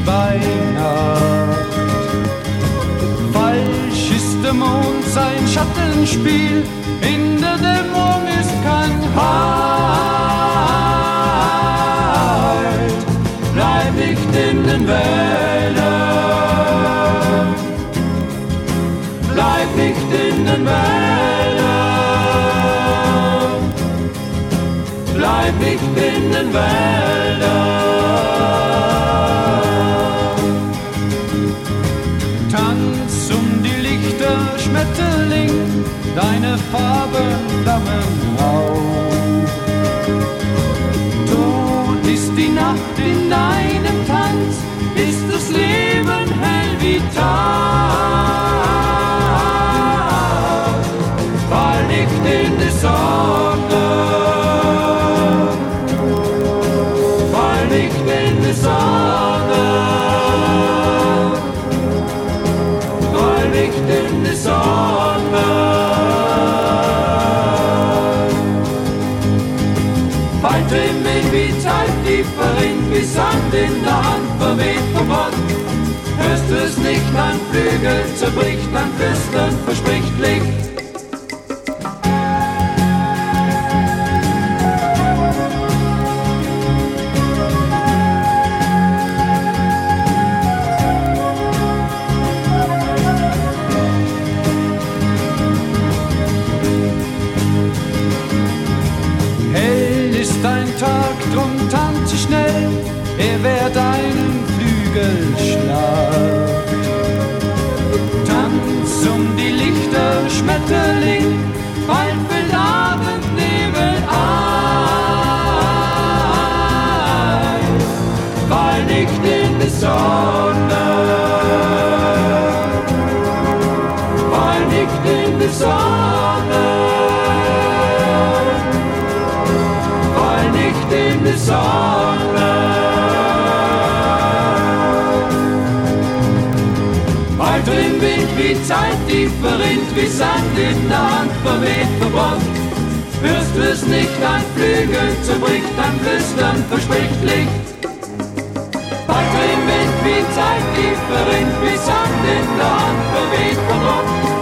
bei Nacht. Falsch ist der Mond, sein Schattenspiel, in der Dämmerung ist kein Halt. Bleib nicht in den Wäldern, bleib nicht in den Wäldern, bleib nicht in den Wäldern. Tanz um die Lichter, Schmetterling, deine Farben flammen auf. Tot ist die Nacht in deinem Tanz, ist das Leben hell wie Tag. Fall nicht in die Sonne, fall nicht in die Sonne, fall nicht in die Sonne. Falte im Wind wie Zeit, die verrinnt wie Sand in der Hand, verweht vom Bord. Hörst du es nicht, ein Flügel zerbricht, ein Flüstern verspricht Licht. Hell ist ein Tag, drum tanze schnell, wer deinen Flügel schlagt. Tanz um die Lichter, Schmetterling, bald fällt Abendnebel ein. Fall nicht in die Sonne, fall nicht in die Sonne, fall nicht in die Sonne. Alter im Wind wie Zeit, die verrinnt wie Sand in der Hand, verweht, verbrannt. Hörst du es nicht, ein Flügel zerbricht, ein Flüstern verspricht Licht. Alter im Wind wie Zeit, die verrinnt wie Sand in der Hand, verweht, verbrannt.